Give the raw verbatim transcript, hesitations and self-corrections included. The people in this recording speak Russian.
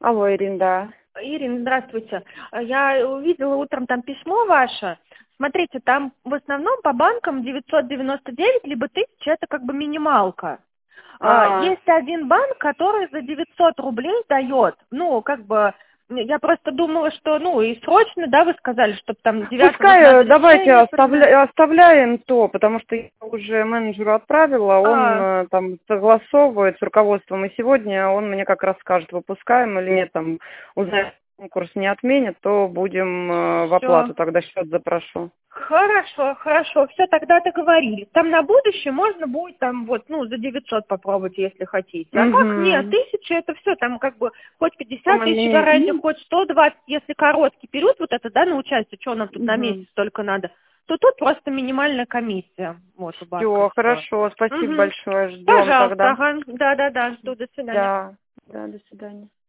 Алло, Ирина, да. Ирина, здравствуйте. Я увидела утром там письмо ваше. Смотрите, там в основном по банкам девятьсот девяносто девять либо тысяча, это как бы минималка. А, А, Есть один банк, который за девятьсот рублей дает. Ну, как бы, я просто думала, что, ну, и срочно, да, вы сказали, чтобы там девятого вот Пускай надо э, давайте решение принять. оставля- оставляем то, потому что я уже менеджеру отправила, он А, э, там согласовывает с руководством, и сегодня он мне как раз скажет, выпускаем или нет, там, узнаем, конкурс не отменит, то будем э, в все. оплату, тогда счет запрошу. Хорошо, хорошо, все, тогда договорились. Там на будущее можно будет там вот, ну, за девятьсот попробовать, если хотите. А так нет, Угу. тысяча это все, там как бы хоть пятьдесят тысяч гарантии, Угу. хоть сто двадцать, если короткий период вот это, да, на участие, что нам тут на месяц только надо, то тут просто минимальная комиссия, вот, у банка и Все, все. хорошо, спасибо Угу. большое, ждем Пожалуйста, тогда. ага, да-да-да, жду, до свидания. Да, да, до свидания.